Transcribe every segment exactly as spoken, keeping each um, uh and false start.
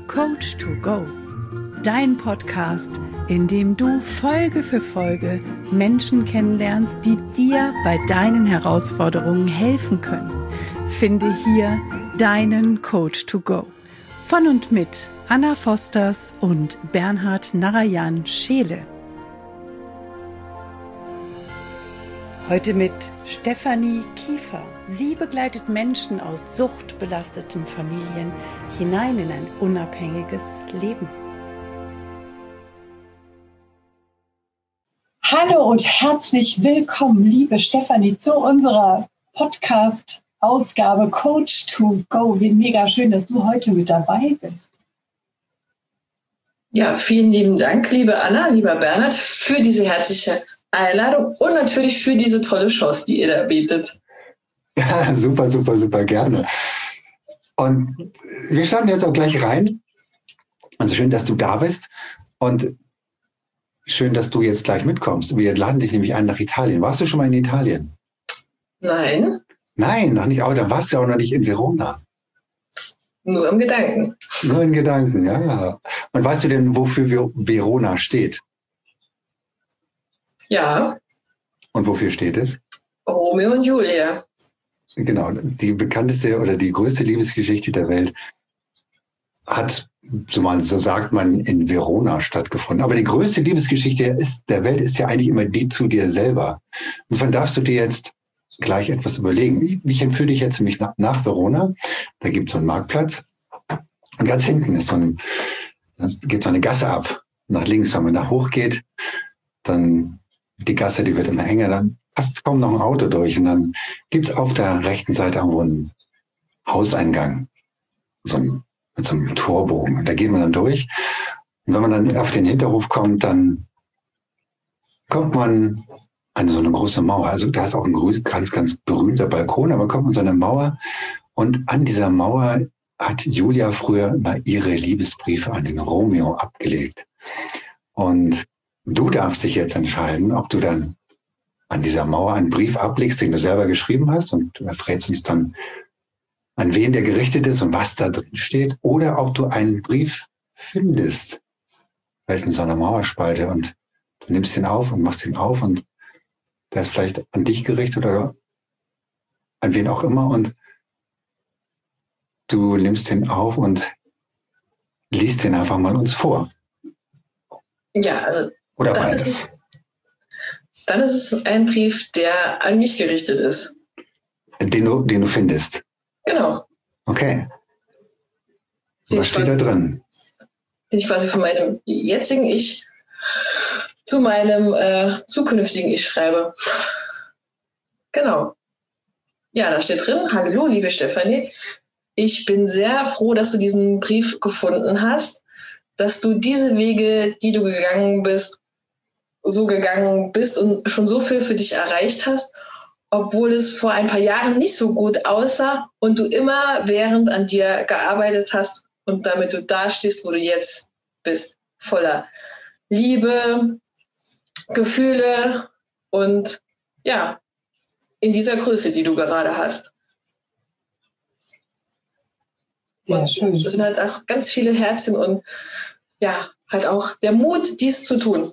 Coach to Go, dein Podcast, in dem du Folge für Folge Menschen kennenlernst, die dir bei deinen Herausforderungen helfen können. Finde hier deinen Coach to Go. Von und mit Anna Fosters und Bernhard Narayan Scheele. Heute mit Stefanie Kiefer. Sie begleitet Menschen aus suchtbelasteten Familien hinein in ein unabhängiges Leben. Hallo und herzlich willkommen, liebe Stefanie, zu unserer Podcast-Ausgabe Coach to Go. Wie mega schön, dass du heute mit dabei bist. Ja, vielen lieben Dank, liebe Anna, lieber Bernhard, für diese herzliche Einladung und natürlich für diese tolle Chance, die ihr da bietet. Ja, super, super, super gerne. Und wir starten jetzt auch gleich rein. Also schön, dass du da bist und schön, dass du jetzt gleich mitkommst. Wir laden dich nämlich ein nach Italien. Warst du schon mal in Italien? Nein. Nein, noch nicht. Aber da warst du ja auch noch nicht in Verona. Nur im Gedanken. Nur in Gedanken, ja. Und weißt du denn, wofür Verona steht? Ja. Und wofür steht es? Romeo und Julia. Genau, die bekannteste oder die größte Liebesgeschichte der Welt hat, so, man, so sagt man, in Verona stattgefunden. Aber die größte Liebesgeschichte ist, der Welt ist ja eigentlich immer die zu dir selber. Insofern darfst du dir jetzt gleich etwas überlegen. Ich, ich entführe dich jetzt nämlich nach, nach Verona. Da gibt es so einen Marktplatz. Und ganz hinten ist so ein, da geht so eine Gasse ab. Nach links, wenn man da hochgeht, dann die Gasse, die wird immer enger, dann passt kaum noch ein Auto durch. Und dann gibt es auf der rechten Seite irgendwo einen Hauseingang. So ein, mit so einem Torbogen. Und da geht man dann durch. Und wenn man dann auf den Hinterhof kommt, dann kommt man an so eine große Mauer. Also da ist auch ein ganz, ganz berühmter Balkon, aber kommt man so eine Mauer. Und an dieser Mauer hat Julia früher mal ihre Liebesbriefe an den Romeo abgelegt. Und du darfst dich jetzt entscheiden, ob du dann an dieser Mauer einen Brief ablegst, den du selber geschrieben hast, und du erfrätst uns dann, an wen der gerichtet ist und was da drin steht, oder ob du einen Brief findest, vielleicht in so einer Mauerspalte, und du nimmst ihn auf und machst ihn auf und der ist vielleicht an dich gerichtet oder an wen auch immer, und du nimmst ihn auf und liest den einfach mal uns vor. Ja, also oder dann beides. Ist es, dann ist es ein Brief, der an mich gerichtet ist. Den du, den du findest? Genau. Okay. Den Was steht da drin? Den ich quasi von meinem jetzigen Ich zu meinem äh, zukünftigen Ich schreibe. Genau. Ja, da steht drin: Hallo, liebe Stefanie. Ich bin sehr froh, dass du diesen Brief gefunden hast, dass du diese Wege, die du gegangen bist, so gegangen bist und schon so viel für dich erreicht hast, obwohl es vor ein paar Jahren nicht so gut aussah und du immer während an dir gearbeitet hast und damit du da stehst, wo du jetzt bist, voller Liebe, Gefühle und ja, in dieser Größe, die du gerade hast. Sehr schön. Es sind halt auch ganz viele Herzchen und ja, halt auch der Mut, dies zu tun.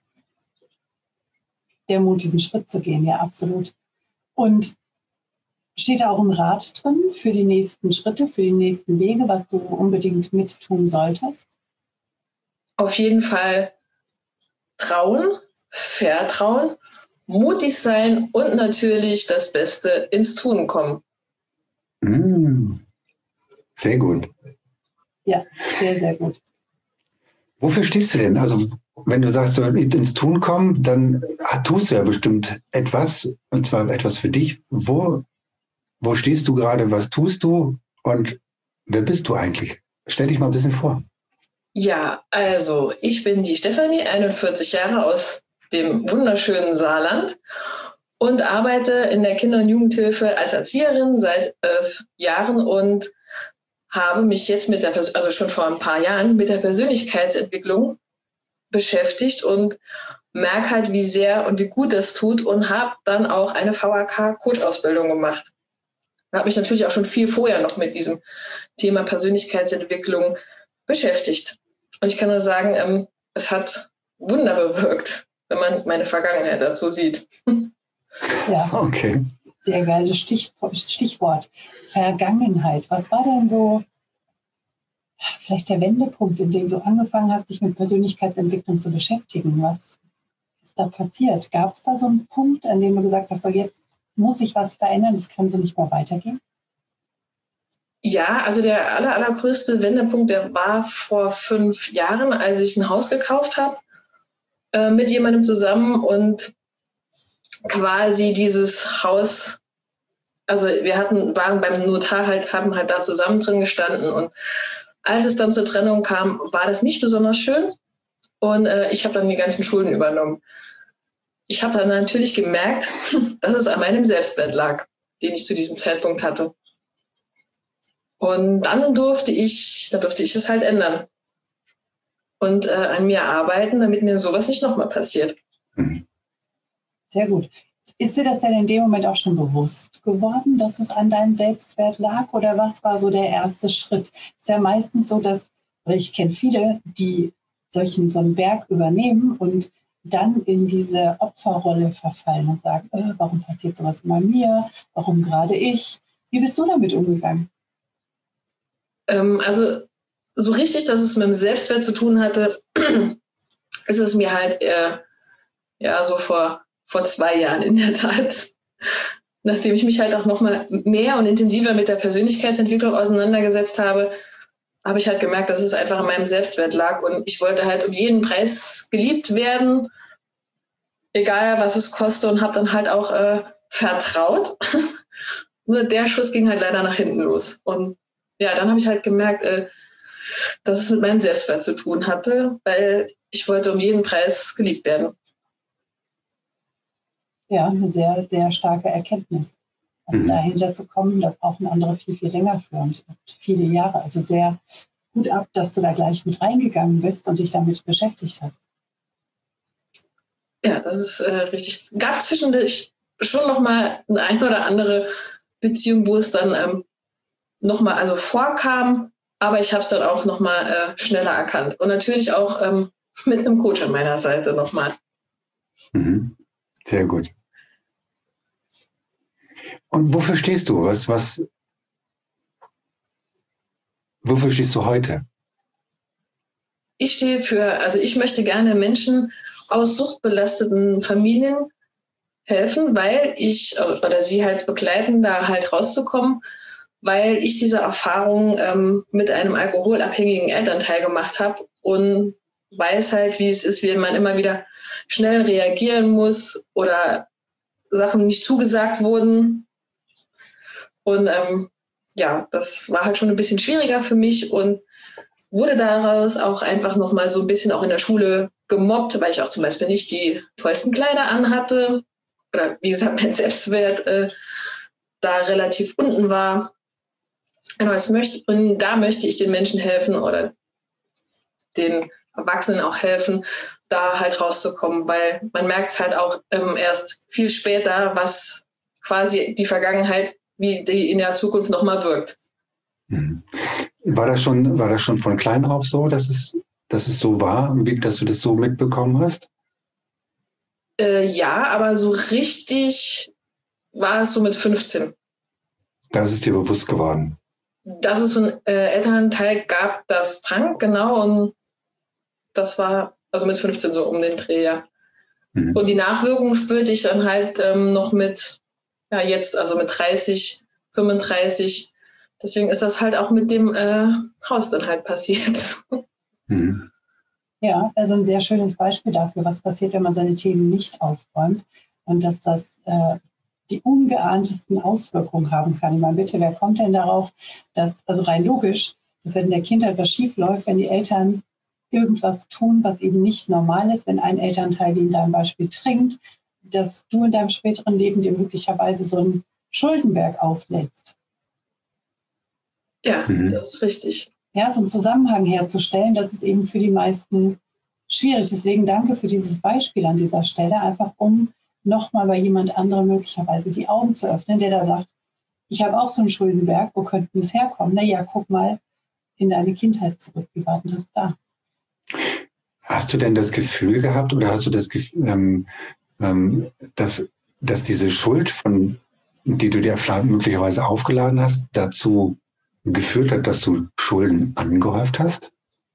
Der Mut, diesen Schritt zu gehen, ja, absolut. Und steht da auch ein Rat drin für die nächsten Schritte, für die nächsten Wege, was du unbedingt mit tun solltest? Auf jeden Fall trauen, vertrauen, mutig sein und natürlich das Beste ins Tun kommen. Mm, sehr gut. Ja, sehr, sehr gut. Wofür stehst du denn? Also wenn du sagst, so ins Tun kommen, dann tust du ja bestimmt etwas, und zwar etwas für dich. Wo, wo stehst du gerade? Was tust du? Und wer bist du eigentlich? Stell dich mal ein bisschen vor. Ja, also ich bin die Stefanie, einundvierzig Jahre, aus dem wunderschönen Saarland und arbeite in der Kinder- und Jugendhilfe als Erzieherin seit elf Jahren und habe mich jetzt mit der, also schon vor ein paar Jahren, mit der Persönlichkeitsentwicklung beschäftigt und merke halt, wie sehr und wie gut das tut, und habe dann auch eine V A K-Coach-Ausbildung gemacht. Ich habe mich natürlich auch schon viel vorher noch mit diesem Thema Persönlichkeitsentwicklung beschäftigt. Und ich kann nur sagen, ähm, es hat Wunder bewirkt, wenn man meine Vergangenheit dazu sieht. Ja, Okay. sehr geiles Stich, Stichwort. Vergangenheit. Was war denn so vielleicht der Wendepunkt, in dem du angefangen hast, dich mit Persönlichkeitsentwicklung zu beschäftigen? Was ist da passiert? Gab es da so einen Punkt, an dem du gesagt hast, so jetzt muss sich was verändern, es kann so nicht mehr weitergehen? Ja, also der aller, allergrößte Wendepunkt, der war vor fünf Jahren, als ich ein Haus gekauft habe, äh, mit jemandem zusammen und quasi dieses Haus, also wir hatten, waren beim Notar halt, haben halt da zusammen drin gestanden und als es dann zur Trennung kam, war das nicht besonders schön und äh, ich habe dann die ganzen Schulden übernommen. Ich habe dann natürlich gemerkt, dass es an meinem Selbstwert lag, den ich zu diesem Zeitpunkt hatte. Und dann durfte ich, da durfte ich es halt ändern und äh, an mir arbeiten, damit mir sowas nicht nochmal passiert. Sehr gut. Ist dir das denn in dem Moment auch schon bewusst geworden, dass es an deinem Selbstwert lag? Oder was war so der erste Schritt? Es ist ja meistens so, dass, oder ich kenne viele, die solchen, so einen Berg übernehmen und dann in diese Opferrolle verfallen und sagen, äh, warum passiert sowas immer mir? Warum gerade ich? Wie bist du damit umgegangen? Ähm, also so richtig, dass es mit dem Selbstwert zu tun hatte, ist es mir halt äh, ja so vor, vor zwei Jahren in der Tat, nachdem ich mich halt auch nochmal mehr und intensiver mit der Persönlichkeitsentwicklung auseinandergesetzt habe, habe ich halt gemerkt, dass es einfach an meinem Selbstwert lag und ich wollte halt um jeden Preis geliebt werden, egal was es kostet und habe dann halt auch äh, vertraut. Nur der Schuss ging halt leider nach hinten los und ja, dann habe ich halt gemerkt, äh, dass es mit meinem Selbstwert zu tun hatte, weil ich wollte um jeden Preis geliebt werden. Ja, eine sehr, sehr starke Erkenntnis. Also Mhm. dahinter zu kommen, da brauchen andere viel, viel länger für und viele Jahre. Also sehr gut ab, dass du da gleich mit reingegangen bist und dich damit beschäftigt hast. Ja, das ist äh, richtig. Gab es zwischendurch schon nochmal eine ein oder andere Beziehung, wo es dann ähm, nochmal also vorkam, aber ich habe es dann auch nochmal äh, schneller erkannt. Und natürlich auch ähm, mit einem Coach an meiner Seite nochmal. Mhm. Sehr gut. Und wofür stehst du? Was, was, wofür stehst du heute? Ich stehe für, also ich möchte gerne Menschen aus suchtbelasteten Familien helfen, weil ich, oder sie halt begleiten, da halt rauszukommen, weil ich diese Erfahrung ähm, mit einem alkoholabhängigen Elternteil gemacht habe und weiß halt, wie es ist, wenn man immer wieder schnell reagieren muss oder Sachen nicht zugesagt wurden. Und ähm, ja, das war halt schon ein bisschen schwieriger für mich und wurde daraus auch einfach nochmal so ein bisschen auch in der Schule gemobbt, weil ich auch zum Beispiel nicht die tollsten Kleider anhatte oder wie gesagt, mein Selbstwert äh, da relativ unten war. Genau, das möchte, und da möchte ich den Menschen helfen oder den Erwachsenen auch helfen, da halt rauszukommen, weil man merkt es halt auch ähm, erst viel später, was quasi die Vergangenheit, wie die in der Zukunft nochmal wirkt. Mhm. War das schon, war das schon von klein auf so, dass es, dass es so war, dass du das so mitbekommen hast? Äh, ja, aber so richtig war es so mit fünfzehn. Da ist es dir bewusst geworden. Dass es so ein äh, Elternteil gab, das trank, genau, und das war also mit fünfzehn so um den Dreh, ja. Mhm. Und die Nachwirkungen spürte ich dann halt ähm, noch mit, ja jetzt, also mit dreißig, fünfunddreißig. Deswegen ist das halt auch mit dem äh, Haus dann halt passiert. Mhm. Ja, also ein sehr schönes Beispiel dafür, was passiert, wenn man seine Themen nicht aufräumt und dass das äh, die ungeahntesten Auswirkungen haben kann. Ich meine, bitte, wer kommt denn darauf, dass, also rein logisch, dass wenn in der Kindheit was schief läuft, wenn die Eltern irgendwas tun, was eben nicht normal ist, wenn ein Elternteil wie in deinem Beispiel trinkt, dass du in deinem späteren Leben dir möglicherweise so einen Schuldenberg auflädst. Ja, mhm. Das ist richtig. Ja, so einen Zusammenhang herzustellen, das ist eben für die meisten schwierig. Deswegen danke für dieses Beispiel an dieser Stelle, einfach um nochmal bei jemand anderem möglicherweise die Augen zu öffnen, der da sagt, ich habe auch so einen Schuldenberg, wo könnte das herkommen? Na ja, guck mal, in deine Kindheit zurück. Wie war denn das da? Hast du denn das Gefühl gehabt oder hast du das Gefühl, ähm, ähm, dass, dass diese Schuld, von, die du dir möglicherweise aufgeladen hast, dazu geführt hat, dass du Schulden angehäuft hast?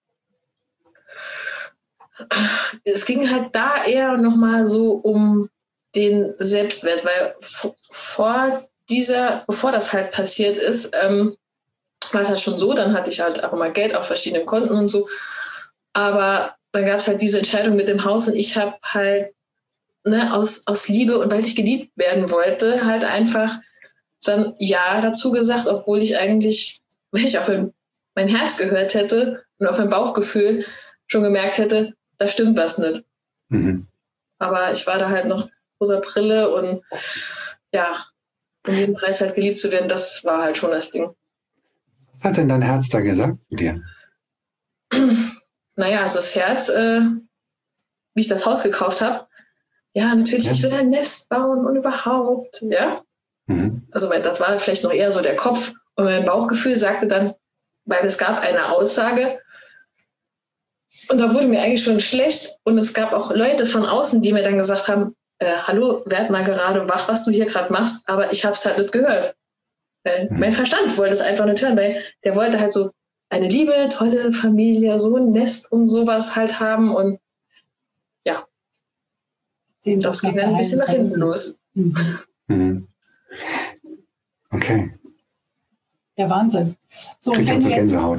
Es ging halt da eher nochmal so um den Selbstwert, weil vor dieser, bevor das halt passiert ist, ähm, war es halt schon so, dann hatte ich halt auch immer Geld auf verschiedenen Konten und so, aber dann gab es halt diese Entscheidung mit dem Haus und ich habe halt ne, aus, aus Liebe und weil ich geliebt werden wollte, halt einfach dann Ja dazu gesagt, obwohl ich eigentlich, wenn ich auf mein Herz gehört hätte und auf mein Bauchgefühl schon gemerkt hätte, da stimmt was nicht. Mhm. Aber ich war da halt noch rosa Brille und ja, um jeden Preis halt geliebt zu werden, das war halt schon das Ding. Was hat denn dein Herz da gesagt zu dir? Naja, also das Herz, äh, wie ich das Haus gekauft habe, ja, natürlich, ja. Ich will ein Nest bauen und überhaupt, ja. Mhm. Also das war vielleicht noch eher so der Kopf und mein Bauchgefühl sagte dann, weil es gab eine Aussage und da wurde mir eigentlich schon schlecht und es gab auch Leute von außen, die mir dann gesagt haben, äh, hallo, werd mal gerade wach, was du hier gerade machst, aber ich habe es halt nicht gehört. Weil mhm. Mein Verstand wollte es einfach nicht hören, weil der wollte halt so eine liebe, tolle Familie, so ein Nest und sowas halt haben und ja, das ging dann ein bisschen nach hinten los. Mhm. Okay. Ja, Wahnsinn. So, Krieg also Gänsehaut.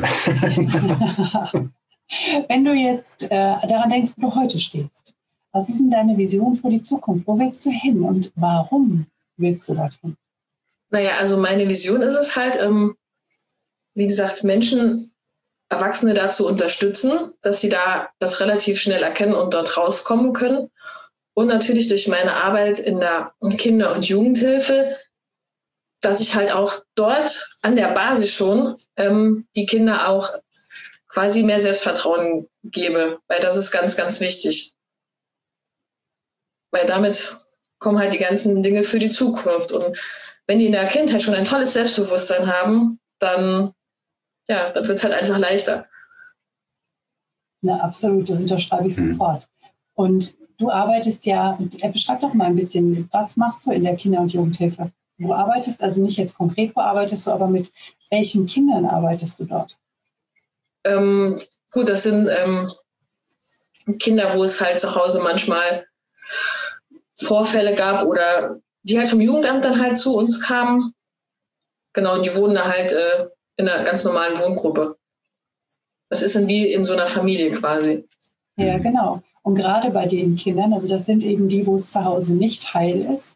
Wenn du jetzt äh, daran denkst, wo du heute stehst, was ist denn deine Vision für die Zukunft? Wo willst du hin und warum willst du dorthin? Naja, also meine Vision ist es halt, ähm, wie gesagt, Menschen, Erwachsene dazu unterstützen, dass sie da das relativ schnell erkennen und dort rauskommen können. Und natürlich durch meine Arbeit in der Kinder- und Jugendhilfe, dass ich halt auch dort an der Basis schon ähm, die Kinder auch quasi mehr Selbstvertrauen gebe, weil das ist ganz, ganz wichtig. Weil damit kommen halt die ganzen Dinge für die Zukunft. Und wenn die in der Kindheit schon ein tolles Selbstbewusstsein haben, dann, ja, dann wird es halt einfach leichter. Na, absolut, das unterschreibe ich sofort. Und du arbeitest ja, beschreib doch mal ein bisschen, was machst du in der Kinder- und Jugendhilfe? Du arbeitest, also nicht jetzt konkret, wo arbeitest du, aber mit welchen Kindern arbeitest du dort? Ähm, gut, das sind ähm, Kinder, wo es halt zu Hause manchmal Vorfälle gab oder die halt vom Jugendamt dann halt zu uns kamen. Genau, die wohnen da halt äh, in einer ganz normalen Wohngruppe. Das ist dann wie in so einer Familie quasi. Ja, genau. Und gerade bei den Kindern, also das sind eben die, wo es zu Hause nicht heil ist.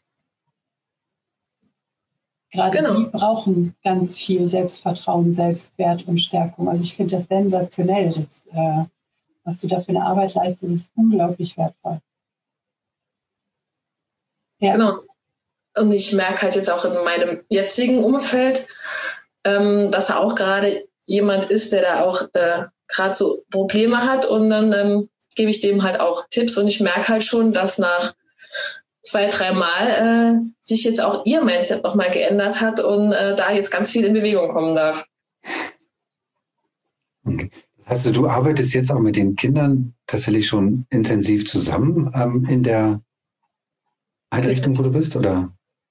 Gerade genau. Die brauchen ganz viel Selbstvertrauen, Selbstwert und Stärkung. Also ich finde das sensationell. Das, äh, was du da für eine Arbeit leistest, ist unglaublich wertvoll. Ja. Genau. Und ich merke halt jetzt auch in meinem jetzigen Umfeld, ähm, dass da auch gerade jemand ist, der da auch äh, gerade so Probleme hat. Und dann ähm, gebe ich dem halt auch Tipps. Und ich merke halt schon, dass nach zwei, drei Mal äh, sich jetzt auch ihr Mindset nochmal geändert hat und äh, da jetzt ganz viel in Bewegung kommen darf. Okay. Also du arbeitest jetzt auch mit den Kindern tatsächlich schon intensiv zusammen ähm, in der Einrichtung, wo du bist, oder?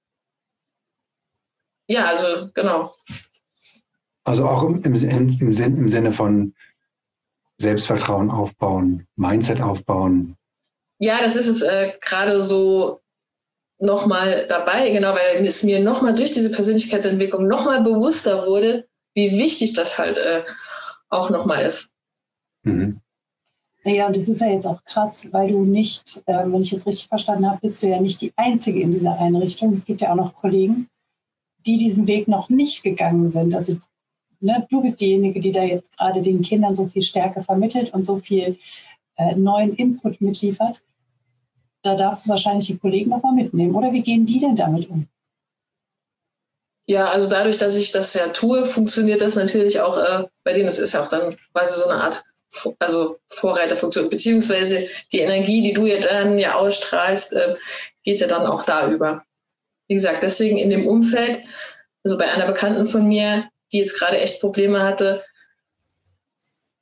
Ja, also genau. Also auch im, im, im, Sinn, im Sinne von Selbstvertrauen aufbauen, Mindset aufbauen. Ja, das ist jetzt äh, gerade so nochmal dabei, genau, weil es mir nochmal durch diese Persönlichkeitsentwicklung nochmal bewusster wurde, wie wichtig das halt äh, auch nochmal ist. Mhm. Naja, und das ist ja jetzt auch krass, weil du nicht, äh, wenn ich es richtig verstanden habe, bist du ja nicht die Einzige in dieser Einrichtung. Es gibt ja auch noch Kollegen, die diesen Weg noch nicht gegangen sind. Also ne, du bist diejenige, die da jetzt gerade den Kindern so viel Stärke vermittelt und so viel äh, neuen Input mitliefert. Da darfst du wahrscheinlich die Kollegen noch mal mitnehmen. Oder wie gehen die denn damit um? Ja, also dadurch, dass ich das ja tue, funktioniert das natürlich auch äh, bei denen. Das ist ja auch dann quasi so eine Art also Vorreiterfunktion, beziehungsweise die Energie, die du ja dann ja ausstrahlst, äh, geht ja dann auch da über. Wie gesagt, deswegen in dem Umfeld, also bei einer Bekannten von mir, die jetzt gerade echt Probleme hatte,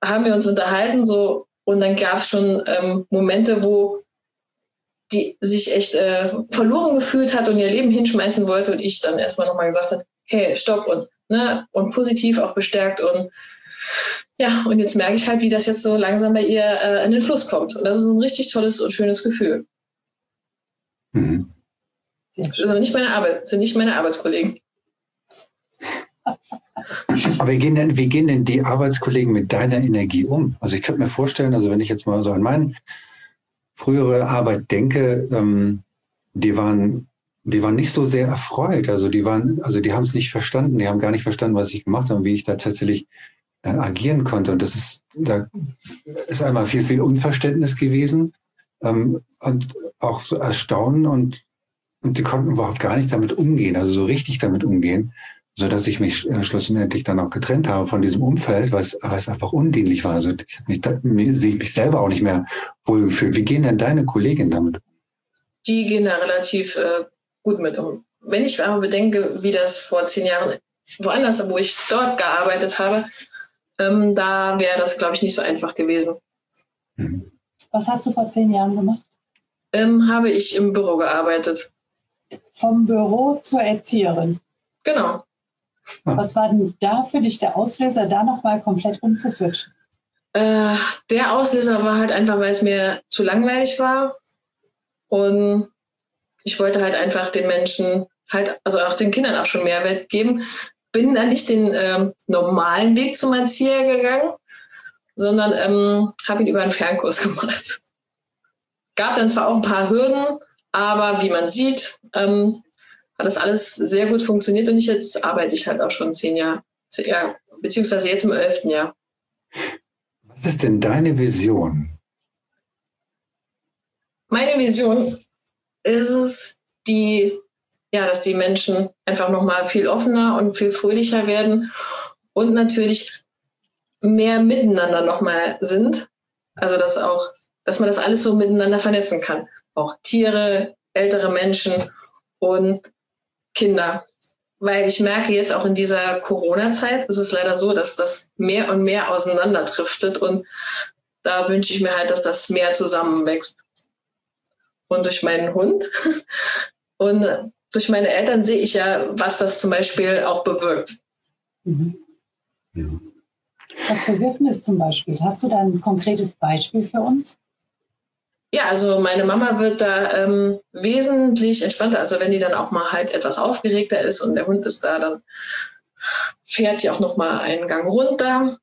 haben wir uns unterhalten so und dann gab es schon ähm, Momente, wo die sich echt äh, verloren gefühlt hat und ihr Leben hinschmeißen wollte und ich dann erstmal nochmal gesagt habe, hey, stopp und, ne, und positiv auch bestärkt und ja, und jetzt merke ich halt, wie das jetzt so langsam bei ihr äh, in den Fluss kommt. Und das ist ein richtig tolles und schönes Gefühl. Mhm. Das ist aber nicht meine Arbeit, das sind nicht meine Arbeitskollegen. Aber wie gehen, denn, wie gehen denn die Arbeitskollegen mit deiner Energie um? Also ich könnte mir vorstellen, also wenn ich jetzt mal so an meine frühere Arbeit denke, ähm, die waren, die waren nicht so sehr erfreut. Also die waren, also die haben es nicht verstanden, die haben gar nicht verstanden, was ich gemacht habe und wie ich da tatsächlich äh, agieren konnte. Und das ist, da ist einmal viel, viel Unverständnis gewesen ähm, und auch so Erstaunen und, und die konnten überhaupt gar nicht damit umgehen, also so richtig damit umgehen, so dass ich mich äh, schlussendlich dann auch getrennt habe von diesem Umfeld, was, was einfach undienlich war. Also ich habe mich, da, mich, mich selber auch nicht mehr wohlgefühlt. Wie gehen denn deine Kolleginnen damit? Die gehen da relativ äh, gut mit um. Wenn ich aber bedenke, wie das vor zehn Jahren woanders, wo ich dort gearbeitet habe, ähm, da wäre das, glaube ich, nicht so einfach gewesen. Mhm. Was hast du vor zehn Jahren gemacht? Ähm, habe ich im Büro gearbeitet. Vom Büro zur Erzieherin. Genau. Was war denn da für dich der Auslöser, da nochmal komplett umzuswitchen? Äh, der Auslöser war halt einfach, weil es mir zu langweilig war und ich wollte halt einfach den Menschen, halt, also auch den Kindern auch schon Mehrwert geben. Bin dann nicht den ähm, normalen Weg zum Erzieher gegangen, sondern ähm, habe ihn über einen Fernkurs gemacht. Gab dann zwar auch ein paar Hürden, aber wie man sieht, ähm, hat das alles sehr gut funktioniert und ich jetzt arbeite ich halt auch schon zehn Jahre, zehn Jahre beziehungsweise jetzt im elften Jahr. Was ist denn deine Vision? Meine Vision ist es, die, ja, dass die Menschen einfach nochmal viel offener und viel fröhlicher werden und natürlich mehr miteinander nochmal sind. Also dass auch, dass man das alles so miteinander vernetzen kann. Auch Tiere, ältere Menschen und Kinder. Weil ich merke jetzt auch in dieser Corona-Zeit ist es leider so, dass das mehr und mehr auseinanderdriftet und da wünsche ich mir halt, dass das mehr zusammenwächst. Und durch meinen Hund und durch meine Eltern sehe ich ja, was das zum Beispiel auch bewirkt. Mhm. Was bewirkt es zum Beispiel? Hast du da ein konkretes Beispiel für uns? Ja, also meine Mama wird da ähm, wesentlich entspannter. Also wenn die dann auch mal halt etwas aufgeregter ist und der Hund ist da, dann fährt die auch noch mal einen Gang runter.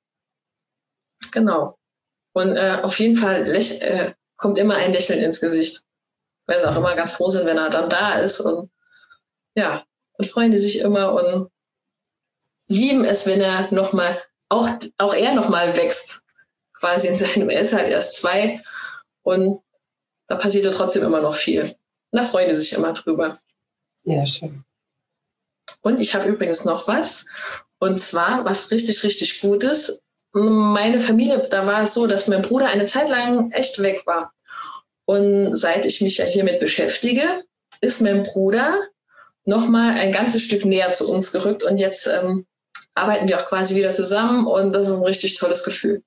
Genau. Und äh, auf jeden Fall läch- äh, kommt immer ein Lächeln ins Gesicht. Weil sie auch immer ganz froh sind, wenn er dann da ist. Und ja, und freuen die sich immer und lieben es, wenn er noch mal, auch, auch er noch mal wächst. Quasi in seinem, er ist halt erst zwei und da passiert ja trotzdem immer noch viel. Und da freuen die sich immer drüber. Sehr schön. Und ich habe übrigens noch was. Und zwar, was richtig, richtig gut ist. Meine Familie, da war es so, dass mein Bruder eine Zeit lang echt weg war. Und seit ich mich ja hiermit beschäftige, ist mein Bruder noch mal ein ganzes Stück näher zu uns gerückt. Und jetzt ähm, arbeiten wir auch quasi wieder zusammen. Und das ist ein richtig tolles Gefühl.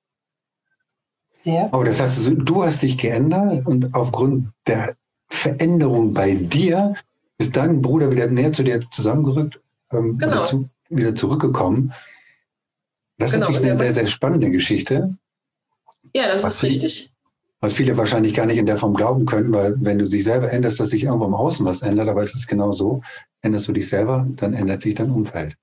Sehr Oh, das heißt, du hast dich geändert und aufgrund der Veränderung bei dir ist dein Bruder wieder näher zu dir zusammengerückt, ähm, Genau. oder zu, wieder zurückgekommen. Das ist Genau. natürlich eine sehr, sehr spannende Geschichte. Ja, das Was ist viel- richtig. Was viele wahrscheinlich gar nicht in der Form glauben können, weil wenn du dich selber änderst, dass sich irgendwo im Außen was ändert, aber es ist genau so, änderst du dich selber, dann ändert sich dein Umfeld.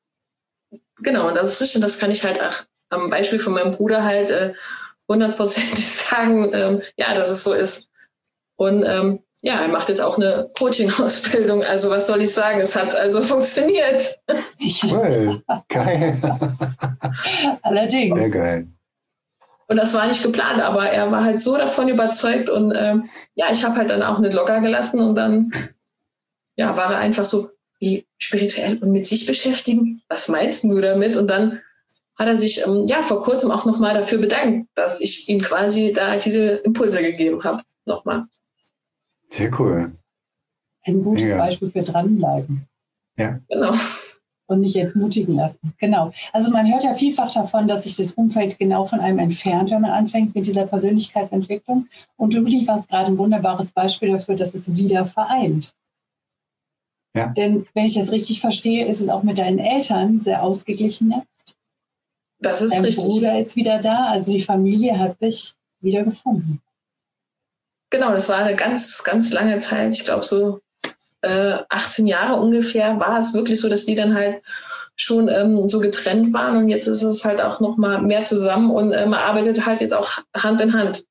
Genau, das ist richtig. Das kann ich halt auch am Beispiel von meinem Bruder halt äh, hundertprozentig sagen, ähm, ja, dass es so ist. Und ähm, ja, er macht jetzt auch eine Coaching-Ausbildung. Also was soll ich sagen? Es hat also funktioniert. Well, geil. Allerdings. Sehr geil. Und das war nicht geplant, aber er war halt so davon überzeugt. Und ähm, ja, ich habe halt dann auch nicht locker gelassen. Und dann ja, war er einfach so, wie spirituell und mit sich beschäftigen? Was meinst du damit? Und dann hat er sich ähm, ja vor kurzem auch nochmal dafür bedankt, dass ich ihm quasi da diese Impulse gegeben habe. Nochmal. Sehr cool. Ein gutes Ja. Beispiel für dranbleiben. Ja. Genau. und nicht entmutigen lassen. Genau. Also man hört ja vielfach davon, dass sich das Umfeld genau von einem entfernt, wenn man anfängt mit dieser Persönlichkeitsentwicklung. Und du lieferst gerade ein wunderbares Beispiel dafür, dass es wieder vereint. Ja. Denn wenn ich das richtig verstehe, ist es auch mit deinen Eltern sehr ausgeglichen jetzt. Das ist Dein richtig. Dein Bruder ist wieder da, also die Familie hat sich wieder gefunden. Genau, das war eine ganz, ganz lange Zeit. Ich glaube so äh, achtzehn Jahre ungefähr war es wirklich so, dass die dann halt schon ähm, so getrennt waren. Und jetzt ist es halt auch noch mal mehr zusammen und äh, man arbeitet halt jetzt auch Hand in Hand.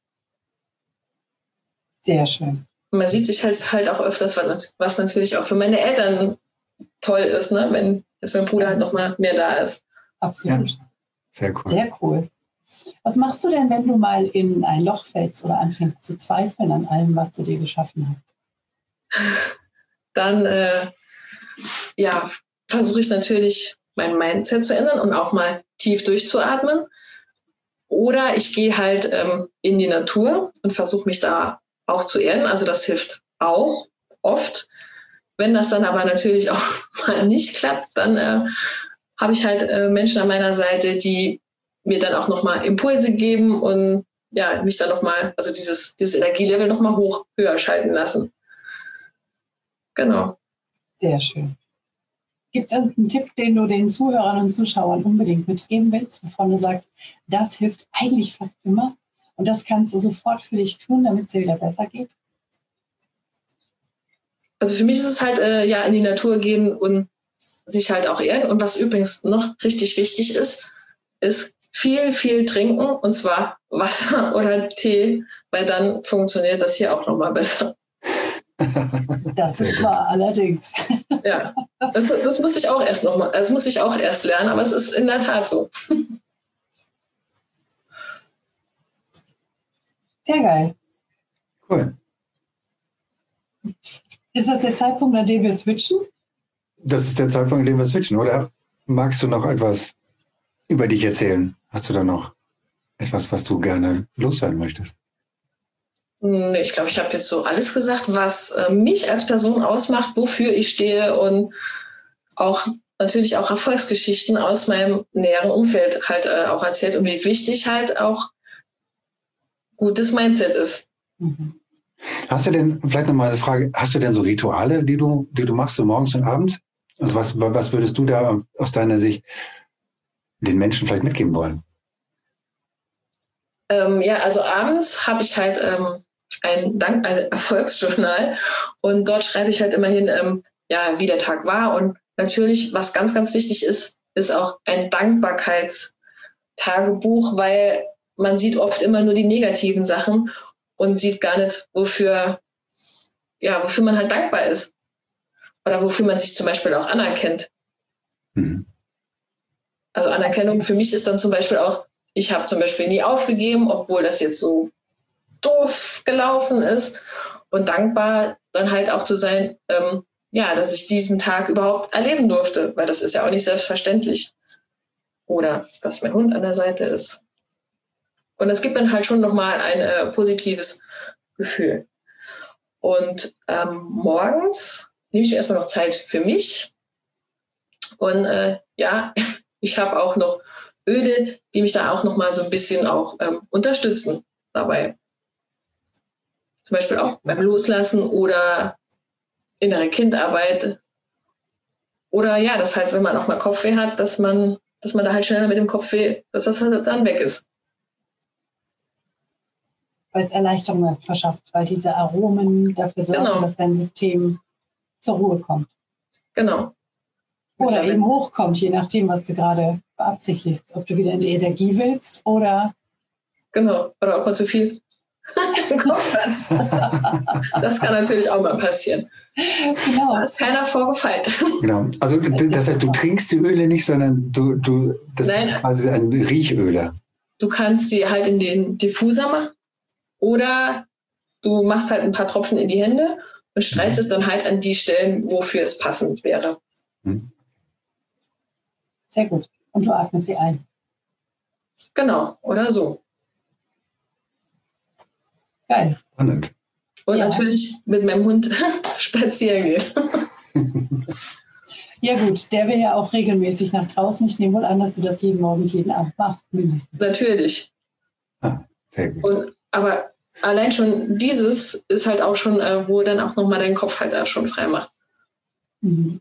Sehr schön. Und man sieht sich halt, halt auch öfters, was natürlich auch für meine Eltern toll ist, ne? Wenn jetzt mein Bruder halt noch mal mehr da ist. Absolut. Ja. Sehr cool. Sehr cool. Was machst du denn, wenn du mal in ein Loch fällst oder anfängst zu zweifeln an allem, was du dir geschaffen hast? Dann äh, ja, versuche ich natürlich, mein Mindset zu ändern und auch mal tief durchzuatmen. Oder ich gehe halt ähm, in die Natur und versuche mich da auch zu erden. Also das hilft auch oft. Wenn das dann aber natürlich auch mal nicht klappt, dann äh, habe ich halt äh, Menschen an meiner Seite, die mir dann auch nochmal Impulse geben und ja, mich dann nochmal, also dieses, dieses Energielevel nochmal hoch, höher schalten lassen. Genau. Sehr schön. Gibt es irgendeinen Tipp, den du den Zuhörern und Zuschauern unbedingt mitgeben willst, wovon du sagst, das hilft eigentlich fast immer und das kannst du sofort für dich tun, damit es dir wieder besser geht? Also für mich ist es halt, äh, ja, in die Natur gehen und sich halt auch erden. Und was übrigens noch richtig wichtig ist, ist viel, viel trinken, und zwar Wasser oder Tee, weil dann funktioniert das hier auch nochmal besser. Das ist wahr, allerdings. Ja, das, das musste ich auch erst nochmal, das muss ich auch erst lernen, aber es ist in der Tat so. Sehr geil. Cool. Ist das der Zeitpunkt, an dem wir switchen? Das ist der Zeitpunkt, an dem wir switchen, oder? Magst du noch etwas über dich erzählen? Hast du da noch etwas, was du gerne loswerden möchtest? Ich glaube, ich habe jetzt so alles gesagt, was äh, mich als Person ausmacht, wofür ich stehe und auch natürlich auch Erfolgsgeschichten aus meinem näheren Umfeld halt äh, auch erzählt und wie wichtig halt auch gutes Mindset ist. Mhm. Hast du denn, vielleicht nochmal eine Frage, hast du denn so Rituale, die du, die du machst, so morgens und abends? Also was, was würdest du da aus deiner Sicht den Menschen vielleicht mitgeben wollen? Ähm, ja, also abends habe ich halt ähm, ein, Dank, ein Erfolgsjournal und dort schreibe ich halt immerhin, ähm, ja, wie der Tag war. Und natürlich, was ganz, ganz wichtig ist, ist auch ein Dankbarkeitstagebuch, weil man sieht oft immer nur die negativen Sachen und sieht gar nicht, wofür, ja, wofür man halt dankbar ist. Oder wofür man sich zum Beispiel auch anerkennt. Mhm. Also Anerkennung für mich ist dann zum Beispiel auch, ich habe zum Beispiel nie aufgegeben, obwohl das jetzt so doof gelaufen ist. Und dankbar dann halt auch zu sein, ähm, ja, dass ich diesen Tag überhaupt erleben durfte, weil das ist ja auch nicht selbstverständlich. Oder dass mein Hund an der Seite ist. Und das gibt dann halt schon nochmal ein äh, positives Gefühl. Und ähm, morgens nehme ich mir erstmal noch Zeit für mich. Und äh, ja, ich habe auch noch Öle, die mich da auch nochmal so ein bisschen auch ähm, unterstützen dabei. Zum Beispiel auch beim Loslassen oder innere Kindarbeit. Oder ja, dass halt, wenn man auch mal Kopfweh hat, dass man, dass man da halt schneller mit dem Kopfweh, dass das halt dann weg ist. Weil es Erleichterung verschafft, weil diese Aromen dafür sorgen, Genau. dass dein System zur Ruhe kommt. Genau. Oder eben hochkommt, je nachdem, was du gerade beabsichtigst. Ob du wieder in die Energie willst oder... Genau, oder ob man zu viel im Kopf hat. Das kann natürlich auch mal passieren. Genau. Da ist keiner vorgefeilt. Genau. Also das heißt, du trinkst die Öle nicht, sondern du, du das Nein. ist quasi ein Riechöle. Du kannst die halt in den Diffuser machen oder du machst halt ein paar Tropfen in die Hände und streichst es dann halt an die Stellen, wofür es passend wäre. Hm. Sehr gut. Und du atmest sie ein. Genau, oder so. Geil. Spannend. Und Ja. natürlich mit meinem Hund spazieren gehen. Ja gut, der will ja auch regelmäßig nach draußen. Ich nehme wohl an, dass du das jeden Morgen, jeden Abend machst, mindestens. Natürlich. Ah, sehr gut. Und, aber allein schon dieses ist halt auch schon, äh, wo dann auch nochmal deinen Kopf halt auch schon frei macht. Mhm.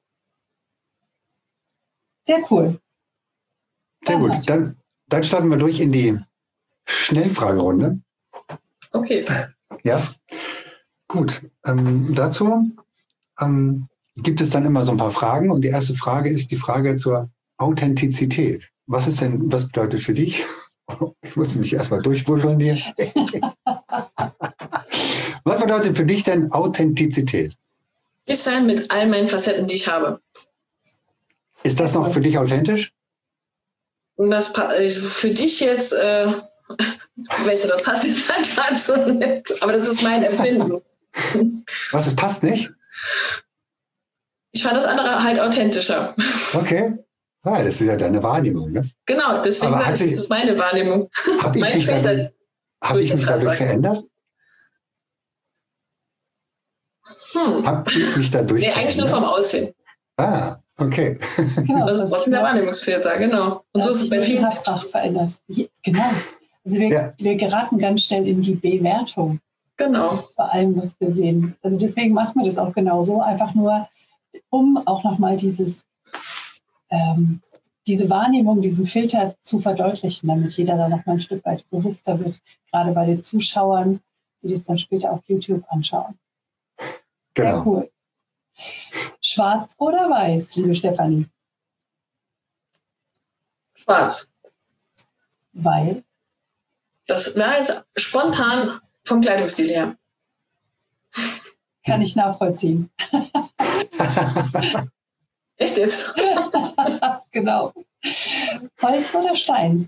Sehr cool. Sehr gut. Dann, dann starten wir durch in die Schnellfragerunde. Okay. Ja, gut. Ähm, dazu ähm, gibt es dann immer so ein paar Fragen. Und die erste Frage ist die Frage zur Authentizität. Was ist denn, was bedeutet für dich? Ich muss mich erstmal durchwurscheln hier. Was bedeutet für dich denn Authentizität? Ich sein mit all meinen Facetten, die ich habe. Ist das noch für dich authentisch? Und das für dich jetzt, äh, weißt du, das passt jetzt halt dazu nicht. Aber das ist mein Empfinden. Was, es passt nicht? Ich fand das andere halt authentischer. Okay. Ah, das ist ja deine Wahrnehmung, ne? Genau, deswegen sage ich, das ist meine Wahrnehmung. Habe ich mich dadurch, hab ich mich dadurch verändert? Hm. Habe ich mich dadurch Nee, verändert? eigentlich nur vom Aussehen. Ah, okay. Genau, das ist trotzdem der Wahrnehmungsfilter, genau. Und so ist es bei vielen Menschen. Verändert. Genau. Also wir, ja. wir geraten ganz schnell in die Bewertung. Genau. Bei allem, was wir sehen. Also deswegen machen wir das auch genauso. Einfach nur, um auch nochmal dieses, ähm, diese Wahrnehmung, diesen Filter zu verdeutlichen, damit jeder da nochmal ein Stück weit bewusster wird. Gerade bei den Zuschauern, die das dann später auf YouTube anschauen. Genau. Sehr cool. Schwarz oder weiß, liebe Stefanie? Schwarz. Weil? Das wäre jetzt spontan vom Kleidungsstil her. Kann ich nachvollziehen. Echt jetzt? Genau. Holz oder Stein?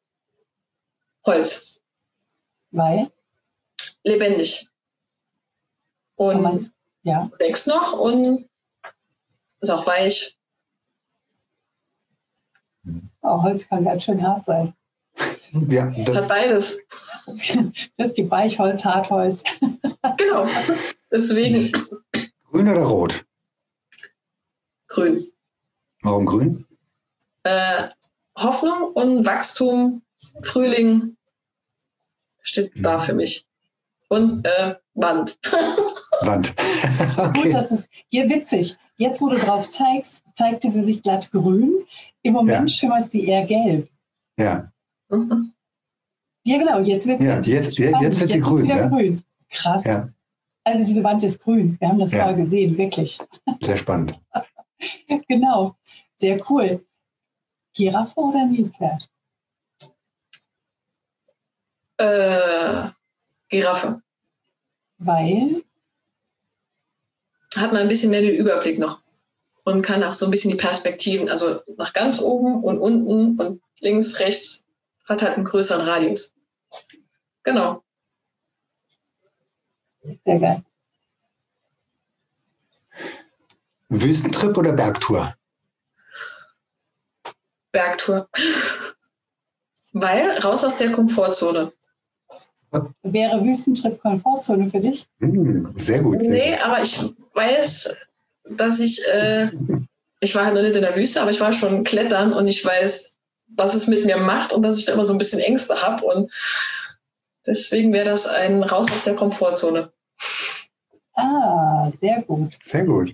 Holz. Weil? Lebendig. Und ja. wächst noch und ist auch weich. Oh, Holz kann ganz schön hart sein. Ja, das hat beides. Es gibt Weichholz, Hartholz. Genau. Deswegen. Grün oder rot? Grün. Warum grün? Äh, Hoffnung und Wachstum, Frühling steht mhm. da für mich. Und äh, Wand. Wand. Okay. Gut, das ist hier witzig. Jetzt, wo du drauf zeigst, zeigte sie sich glatt grün. Im Moment ja. schimmert sie eher gelb. Ja. Mhm. Ja, genau. Jetzt wird ja, sie jetzt, jetzt, jetzt wird sie grün. Ja? grün. Krass. Ja. Also diese Wand ist grün. Wir haben das ja. vorher gesehen, wirklich. Sehr spannend. Genau. Sehr cool. Giraffe oder Nilpferd? Äh, Giraffe. Weil? Hat man ein bisschen mehr den Überblick noch und kann auch so ein bisschen die Perspektiven, also nach ganz oben und unten und links, rechts, hat halt einen größeren Radius. Genau. Sehr geil. Wüstentrip oder Bergtour? Bergtour. Weil raus aus der Komfortzone. Wäre Wüstentrip Komfortzone für dich? Sehr gut. Sehr nee, gut. aber ich weiß, dass ich, äh, ich war halt noch nicht in der Wüste, aber ich war schon klettern und ich weiß, was es mit mir macht und dass ich da immer so ein bisschen Ängste habe und deswegen wäre das ein Raus aus der Komfortzone. Ah, sehr gut. Sehr gut.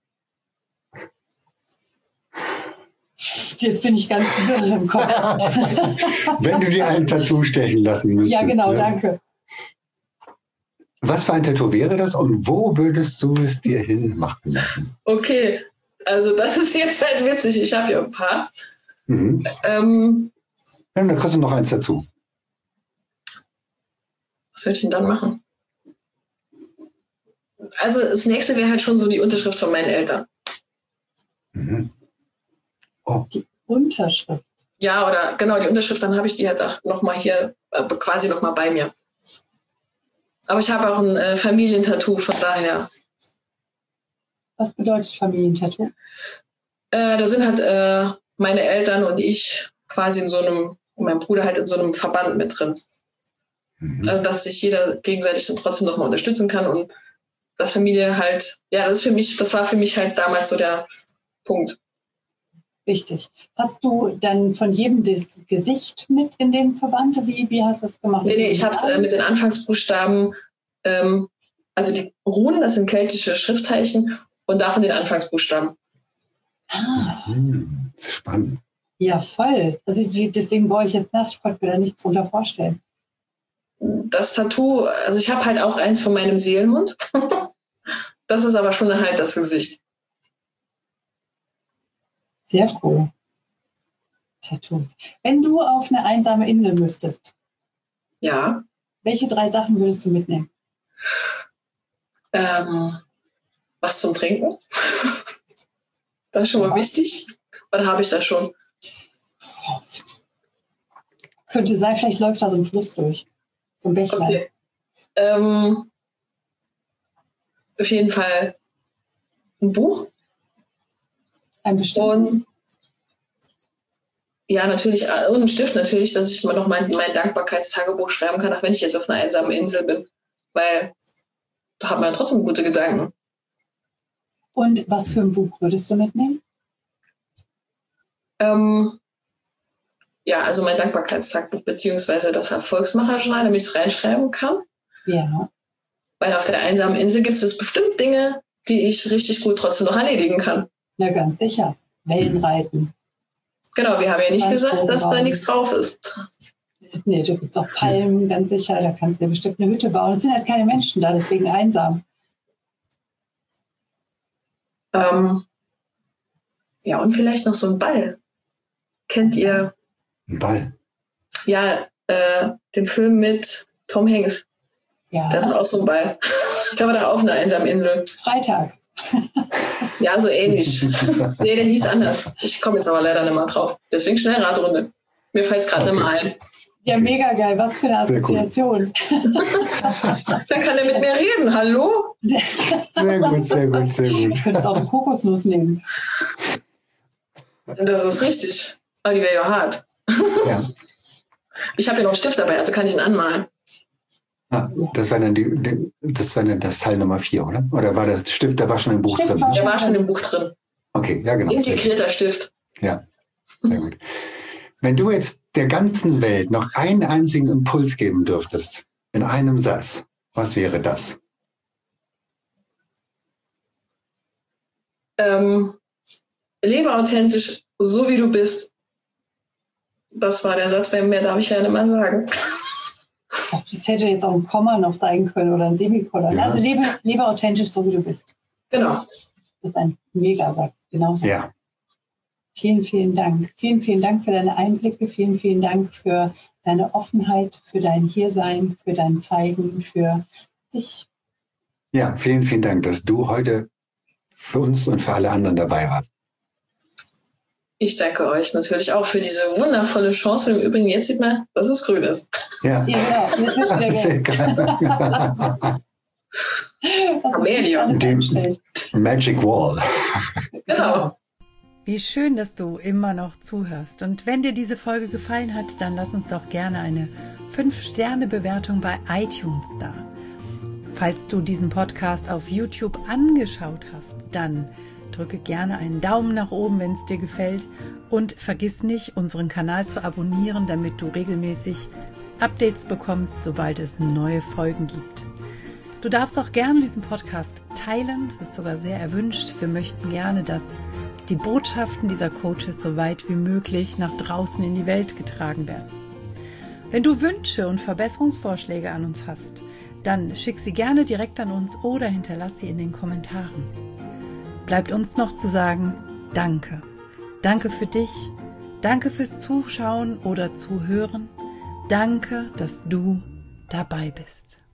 Jetzt bin ich ganz wirr im Kopf. Wenn du dir ein Tattoo stechen lassen müsstest. Ja, genau, ne? danke. Was für ein Tattoo wäre das und wo würdest du es dir hinmachen lassen? Okay, also das ist jetzt halt witzig. Ich habe ja ein paar. Mhm. Ähm, ja, dann kriegst du noch eins dazu. Was würde ich denn dann machen? Also das nächste wäre halt schon so die Unterschrift von meinen Eltern. Mhm. Oh. Die Unterschrift? Ja, oder genau, die Unterschrift, dann habe ich die halt auch nochmal hier, äh, quasi nochmal bei mir. Aber ich habe auch ein äh, Familientattoo, von daher. Was bedeutet Familientattoo? Äh, da sind halt äh, meine Eltern und ich quasi in so einem, und mein Bruder halt in so einem Verband mit drin. Mhm. Also, dass sich jeder gegenseitig dann trotzdem nochmal unterstützen kann und dass Familie halt, ja, das ist für mich, das war für mich halt damals so der Punkt. Wichtig. Hast du dann von jedem das Gesicht mit in dem Verband? Wie, wie hast du das gemacht? Nee, nee, ich habe es äh, mit den Anfangsbuchstaben, ähm, also die Runen, das sind keltische Schriftzeichen und davon den Anfangsbuchstaben. Ah. Mhm. Spannend. Ja, voll. Also die, deswegen bohre ich jetzt nach, ich konnte mir da nichts drunter vorstellen. Das Tattoo, also ich habe halt auch eins von meinem Seelenhund. Das ist aber schon halt das Gesicht. Sehr cool. Tattoos. Wenn du auf eine einsame Insel müsstest, Ja. welche drei Sachen würdest du mitnehmen? Ähm, was zum Trinken? Das ist schon mal wichtig. Oder habe ich das schon? Könnte sein, vielleicht läuft da so ein Fluss durch. So ein Bächlein. Okay. Ähm, auf jeden Fall ein Buch. Ein bestimmtes. Und ja, natürlich, und ein Stift natürlich, dass ich mal noch mein, mein Dankbarkeitstagebuch schreiben kann, auch wenn ich jetzt auf einer einsamen Insel bin. Weil da hat man ja trotzdem gute Gedanken. Und was für ein Buch würdest du mitnehmen? Ähm, ja, also mein Dankbarkeitstagebuch beziehungsweise das Erfolgsmacher-Journal, damit ich es reinschreiben kann. Ja. Weil auf der einsamen Insel gibt es bestimmt Dinge, die ich richtig gut trotzdem noch erledigen kann. Ja, ganz sicher. Wellenreiten. Genau, wir haben ja nicht gesagt, dass da nichts drauf ist. Nee, da gibt es auch Palmen, ganz sicher. Da kannst du dir bestimmt eine Hütte bauen. Es sind halt keine Menschen da, deswegen einsam. Ähm, ja, und vielleicht noch so ein Ball. Kennt ihr? Ein Ball. Ja, äh, den Film mit Tom Hanks. Ja. Der hat auch so einen Ball. Der war doch auf einer einsamen Insel. Freitag. Ja, so ähnlich. Nee, der hieß anders. Ich komme jetzt aber leider nicht mal drauf. Deswegen schnell Radrunde. Mir fällt es gerade Okay. nicht mehr ein. Ja, mega geil. Was für eine Sehr cool. Assoziation. Dann kann er mit mir reden. Hallo? Sehr gut, sehr gut, sehr gut. Du könntest auch eine Kokosnuss nehmen. Das ist richtig. Aber die wäre ja hart. Ja. Ich habe ja noch einen Stift dabei, also kann ich ihn anmalen. Ah, das war dann die, die, das war dann das Teil Nummer vier, oder? Oder war das Stift, da war schon ein Buch Stift drin? war- Der war schon im Buch drin. Okay, ja genau. Integrierter Stift. Ja, sehr gut. Wenn du jetzt der ganzen Welt noch einen einzigen Impuls geben dürftest, in einem Satz, was wäre das? Ähm, lebe authentisch, so wie du bist. Das war der Satz, mehr darf ich ja nicht mal sagen. Ach, das hätte jetzt auch ein Komma noch sein können oder ein Semikolon. Ja. Also lebe, lebe authentisch, so wie du bist. Genau. Das ist ein Megasatz. Genauso. Ja, Vielen, vielen Dank. Vielen, vielen Dank für deine Einblicke. Vielen, vielen Dank für deine Offenheit, für dein Hiersein, für dein Zeigen, für dich. ja, vielen, vielen Dank, dass du heute für uns und für alle anderen dabei warst. Ich danke euch natürlich auch für diese wundervolle Chance. Und im Übrigen, jetzt sieht man, dass es grün ist. Ja, Ja, genau. Jetzt wird wieder sehr Geld. geil. Was ist Chameleon. alles Dem- angestellt? Magic Wall. Genau. Wie schön, dass du immer noch zuhörst. Und wenn dir diese Folge gefallen hat, dann lass uns doch gerne eine fünf Sterne Bewertung bei iTunes da. Falls du diesen Podcast auf YouTube angeschaut hast, dann drücke gerne einen Daumen nach oben, wenn es dir gefällt. Und vergiss nicht, unseren Kanal zu abonnieren, damit du regelmäßig Updates bekommst, sobald es neue Folgen gibt. Du darfst auch gerne diesen Podcast teilen. Das ist sogar sehr erwünscht. Wir möchten gerne, dass die Botschaften dieser Coaches so weit wie möglich nach draußen in die Welt getragen werden. Wenn du Wünsche und Verbesserungsvorschläge an uns hast, dann schick sie gerne direkt an uns oder hinterlass sie in den Kommentaren. Bleibt uns noch zu sagen, danke. Danke für dich, danke fürs Zuschauen oder Zuhören, danke, dass du dabei bist.